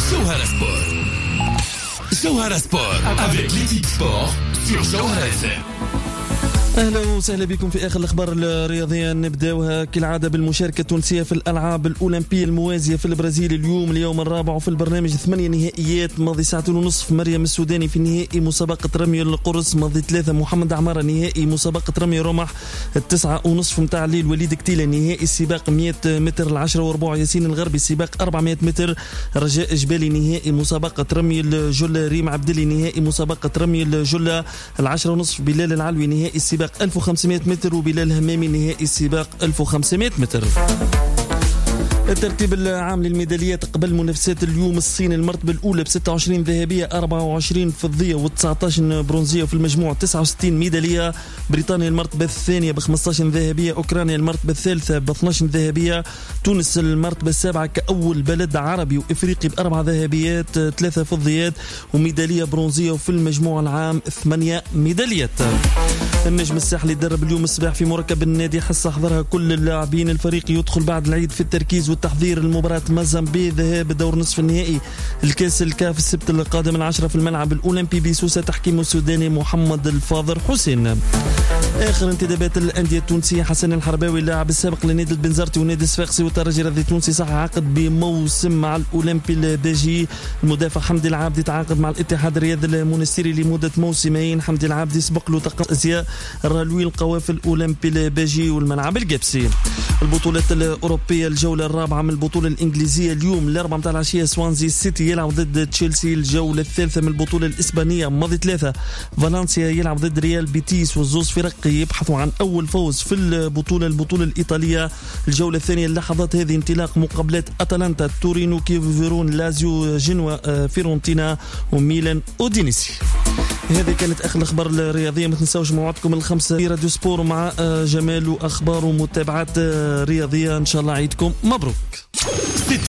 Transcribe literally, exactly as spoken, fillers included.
Jawhara Sport. Jawhara Sport avec l'équipe sport sur Jawhara F M. أهلا وسهلا بكم في آخر الأخبار الرياضية. نبداوها كالعادة بالمشاركة التونسية في الألعاب الأولمبية الموازية في البرازيل اليوم اليوم الرابع، وفي البرنامج ثمانية نهائيات. ماضي ساعتين ونصف مريم السوداني في نهائي مسابقة رمي القرص، ماضي ثلاثة محمد عمارة نهائي مسابقة رمي رمح، التسعة ونصف متاع الليل وليد كتيلة نهائي السباق مئة متر، العشرة وربع ياسين الغربي سباق أربعمئة متر، رجاء جبالي نهائي مسابقة رمي الجلة، ريم عبدلي نهائي مسابقة رمي الجلة، العشرة ونصف بلال العلوي نهائي السباق ألف وخمسمئة متر، وبلال همامي نهائي السباق ألف وخمسمئة متر. الترتيب العام للميداليات قبل منافسات اليوم: الصين المرتبة الأولى ب ستة وعشرين ذهبية أربعة وعشرين فضية و19 برونزية، وفي المجموع تسعة وستين ميدالية. بريطانيا المرتبة الثانية ب خمسة عشر ذهبية، أوكرانيا المرتبة الثالثة ب اثنعش ذهبية، تونس المرتبة السابعة كأول بلد عربي وإفريقي بأربع ذهبيات ثلاثة فضيات وميدالية برونزية، وفي المجموع العام ثمانية ميداليات. النجم الساحلي يدرب اليوم الصباح في مركب النادي، حصة حضرها كل اللاعبين. الفريق يدخل بعد العيد في التركيز والتحضير المباراة مازامبي ذهاب دور نصف النهائي الكاس الكاف السبت القادم العشرة في الملعب الأولمبي بسوسة، تحكيم السوداني محمد الفاضل حسين. آخر انتدابات الأندية التونسية: حسن الحرباوي اللاعب السابق لنادي البنزرتي ونادي الصفاقسي والترجي الرياضي التونسي صح عقد بموسم مع الأولمبي الباجي. المدافع حمدي العابدي تعاقد مع الاتحاد الرياضي المونستيري لمدة موسمين. حمدي العابدي سبق له تقدم أزياء الرالوي القوافل الأولمبي الباجي والملعب القبسي. البطولات الأوروبية: الجولة الرابعة من البطولة الإنجليزية اليوم الأربعة متاع العشية سوانزي سيتي يلعب ضد تشيلسي. الجولة الثالثة من البطولة الإسبانية ماضي ثلاثة فالنسيا يلعب ضد ريال بيتيس، والزوز فرق يبحثوا عن أول فوز في البطولة. البطولة الإيطالية الجولة الثانية اللحظات هذه: انطلاق مقابلات أتلانتا تورينو كييف فيرون لازيو جنوا فيرونتينا وميلان أودينيسي. هذه كانت آخر الأخبار الرياضية. ما تنساوش موعدكم الخمسة في راديو سبور مع جمال وأخبار ومتابعات رياضية. إن شاء الله عيدكم مبروك.